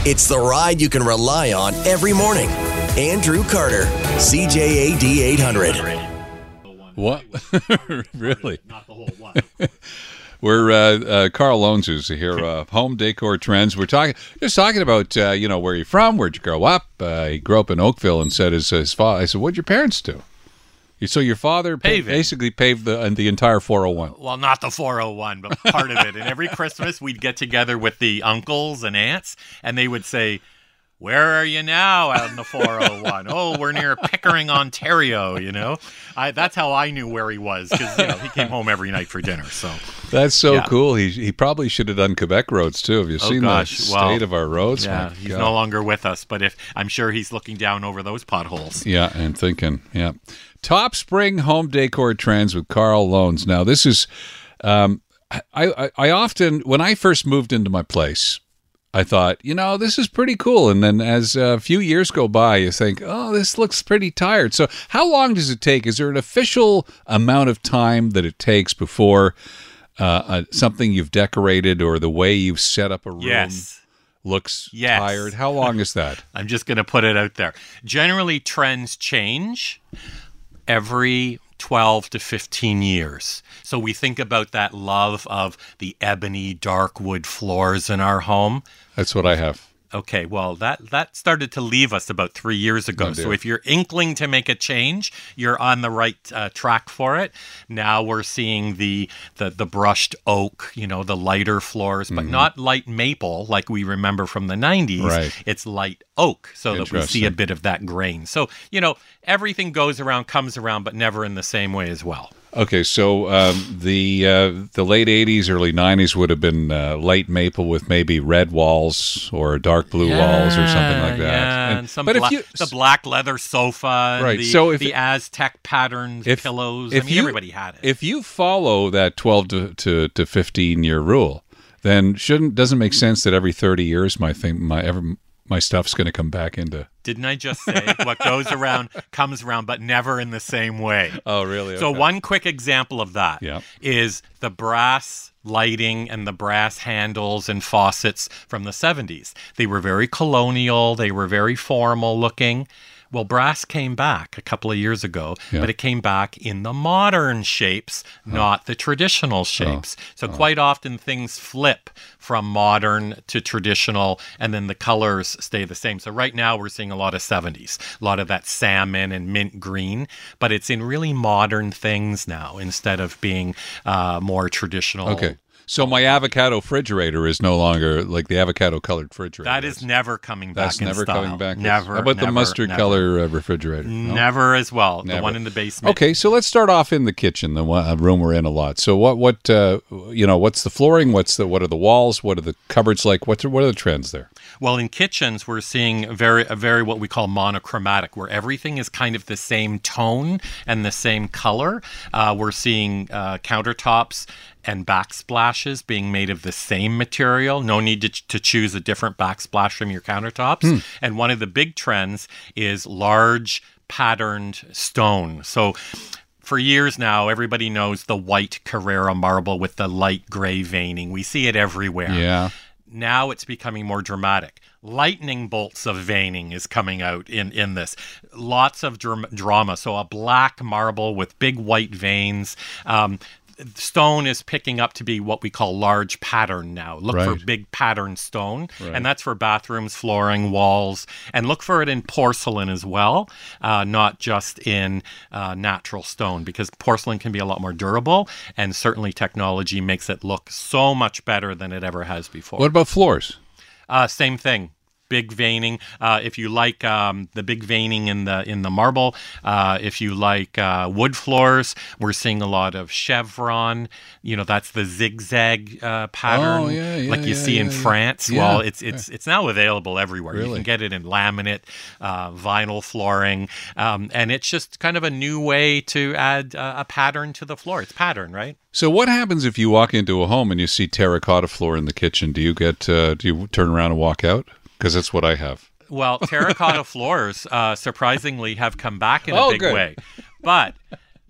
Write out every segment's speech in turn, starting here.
It's the ride you can rely on every morning. Andrew Carter, CJAD 800. What? Really? Not the whole one. We're Carl Lones is here. Home decor trends. We're just talking about where you're from, where'd you grow up. He grew up in Oakville and said his father. I said, what'd your parents do? So your father basically paved the entire 401. Well, not the 401, but part of it. And every Christmas, we'd get together with the uncles and aunts, and they would say, "Where are you now out in the 401? Oh, we're near Pickering, Ontario, That's how I knew where he was, because, he came home every night for dinner, so. That's so cool. He probably should have done Quebec roads, too. Have you seen the state of our roads? Yeah, he's no longer with us, but I'm sure he's looking down over those potholes. Yeah, and thinking, Top spring home decor trends with Carl Lones. Now, this is, I often, when I first moved into my place, I thought, this is pretty cool. And then as a few years go by, you think, oh, this looks pretty tired. So how long does it take? Is there an official amount of time that it takes before something you've decorated or the way you've set up a room looks tired? How long is that? I'm just going to put it out there. Generally, trends change every 12 to 15 years. So we think about that love of the ebony dark wood floors in our home. That's what I have. Okay, well, that started to leave us about 3 years ago. So if you're inkling to make a change, you're on the right track for it. Now we're seeing the brushed oak, the lighter floors, but not light maple like we remember from the 90s. Right. It's light oak, so that we see a bit of that grain. So, everything goes around, comes around, but never in the same way as well. Okay, so the late 80s, early 90s would have been light maple with maybe red walls or dark blue walls or something like that. Yeah, and the black leather sofa, right. The Aztec patterned pillows. Everybody had it. If you follow that 12 to 15-year rule, then doesn't make sense that every 30 years my stuff's going to come back into... Didn't I just say what goes around comes around, but never in the same way? Oh, really? Okay. So one quick example of that is the brass lighting and the brass handles and faucets from the 70s. They were very colonial. They were very formal looking. Well, brass came back a couple of years ago, but it came back in the modern shapes, not the traditional shapes. So quite often things flip from modern to traditional, and then the colors stay the same. So right now we're seeing a lot of 70s, a lot of that salmon and mint green, but it's in really modern things now instead of being more traditional. Okay. So my avocado refrigerator is no longer like the avocado colored refrigerator. That is never coming back. That's never style. coming back. Never. How about the mustard color refrigerator? No? Never as well. Never. The one in the basement. Okay, so let's start off in the kitchen, the room we're in a lot. So what's the flooring? What are the walls? What are the cupboards like? What are the trends there? Well, in kitchens, we're seeing a very what we call monochromatic, where everything is kind of the same tone and the same color. We're seeing countertops and backsplashes being made of the same material. No need to choose a different backsplash from your countertops. And one of the big trends is large patterned stone. So for years now, everybody knows the white Carrara marble with the light gray veining. We see it everywhere. Yeah. Now it's becoming more dramatic. Lightning bolts of veining is coming out in this. Lots of drama. So a black marble with big white veins. Stone is picking up to be what we call large pattern now. Look for big pattern stone. And that's for bathrooms, flooring, walls. And look for it in porcelain as well, not just in natural stone, because porcelain can be a lot more durable, and certainly technology makes it look so much better than it ever has before. What about floors? Same thing. Big veining. If you like the big veining in the marble, if you like wood floors, we're seeing a lot of chevron. That's the zigzag pattern, like you see in France. Yeah. Well, it's now available everywhere. Really? You can get it in laminate, vinyl flooring, and it's just kind of a new way to add a pattern to the floor. It's pattern, right? So what happens if you walk into a home and you see terracotta floor in the kitchen? Do you turn around and walk out? Because that's what I have. Well, terracotta floors, surprisingly, have come back in a big way. But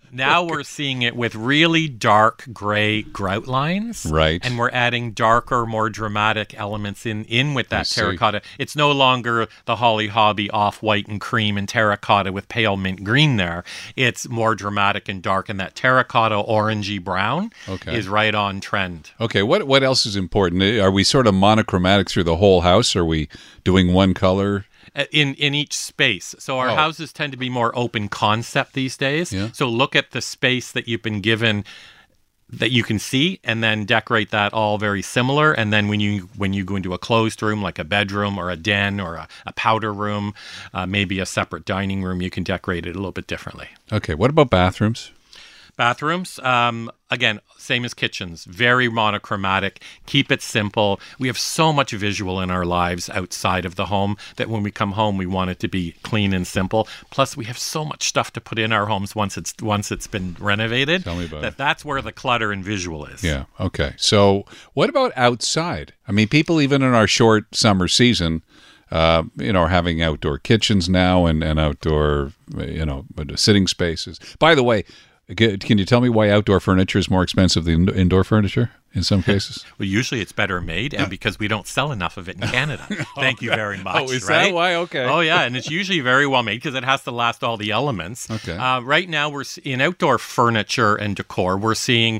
Now we're seeing it with really dark gray grout lines. Right. And we're adding darker, more dramatic elements in with that terracotta. It's no longer the Holly Hobby off-white and cream and terracotta with pale mint green there. It's more dramatic and dark, and that terracotta orangey brown is right on trend. Okay, what else is important? Are we sort of monochromatic through the whole house? Are we doing one color? In each space. So our houses tend to be more open concept these days. Yeah. So look at the space that you've been given that you can see, and then decorate that all very similar. And then when you go into a closed room like a bedroom or a den or a powder room, maybe a separate dining room, you can decorate it a little bit differently. Okay, what about bathrooms? Bathrooms, again, same as kitchens, very monochromatic. Keep it simple. We have so much visual in our lives outside of the home that when we come home, we want it to be clean and simple. Plus, we have so much stuff to put in our homes once it's been renovated. Tell me about it. That's where the clutter and visual is. Yeah. Okay. So, what about outside? I mean, people even in our short summer season, are having outdoor kitchens now and outdoor, sitting spaces. By the way, can you tell me why outdoor furniture is more expensive than indoor furniture in some cases? Well, usually it's better made, and because we don't sell enough of it in Canada. Thank you very much. Oh, is that why? Okay. Oh, yeah, and it's usually very well made because it has to last all the elements. Okay. Right now, we're in outdoor furniture and decor, we're seeing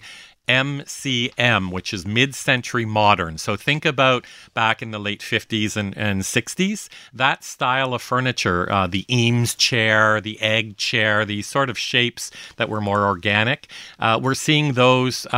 MCM, which is mid-century modern. So think about back in the late 50s and 60s, that style of furniture, the Eames chair, the egg chair, these sort of shapes that were more organic. We're seeing those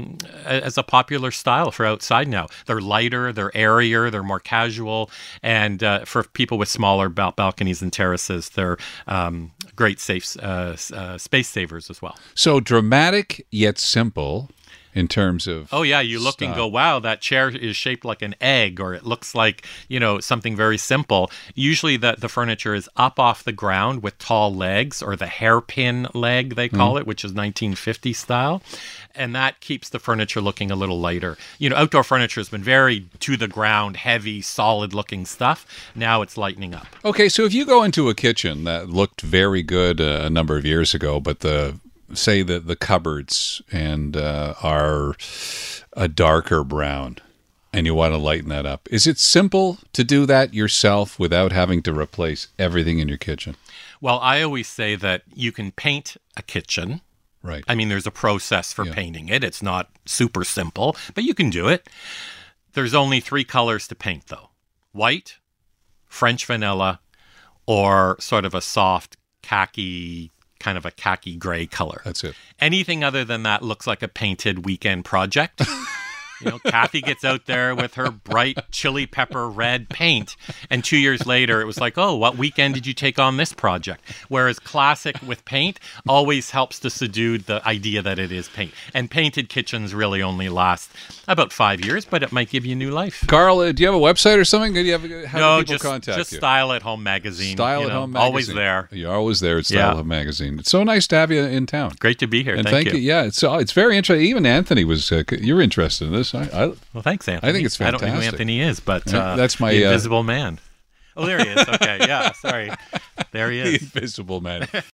as a popular style for outside now. They're lighter, they're airier, they're more casual, and for people with smaller balconies and terraces, they're great safe space savers as well. So dramatic yet simple. In terms of you look and go, wow, that chair is shaped like an egg, or it looks like, something very simple. Usually the furniture is up off the ground with tall legs, or the hairpin leg, they call it, which is 1950 style. And that keeps the furniture looking a little lighter. Outdoor furniture has been very to the ground, heavy, solid looking stuff. Now it's lightening up. Okay, so if you go into a kitchen that looked very good a number of years ago, but say that the cupboards and are a darker brown, and you want to lighten that up. Is it simple to do that yourself without having to replace everything in your kitchen? Well, I always say that you can paint a kitchen. Right. I mean, there's a process for painting it. It's not super simple, but you can do it. There's only 3 colors to paint, though. White, French vanilla, or sort of a soft khaki, kind of a khaki gray color. That's it. Anything other than that looks like a painted weekend project. Kathy gets out there with her bright chili pepper red paint, and 2 years later it was like, oh, what weekend did you take on this project? Whereas classic with paint always helps to subdue the idea that it is paint. And painted kitchens really only last about 5 years, but it might give you new life. Carl, do you have a website or something? Do people contact just you? Style at Home magazine. Style at Home magazine. Always there. You're always there at Style at Home magazine. It's so nice to have you in town. Great to be here. And thank you. Yeah, it's very interesting. Even Anthony was. You're interested in this. Well, thanks, Anthony. I think it's fantastic. I don't know who Anthony is, but that's my the Invisible Man. Oh, there he is. Okay, yeah, sorry. There he is. The Invisible Man.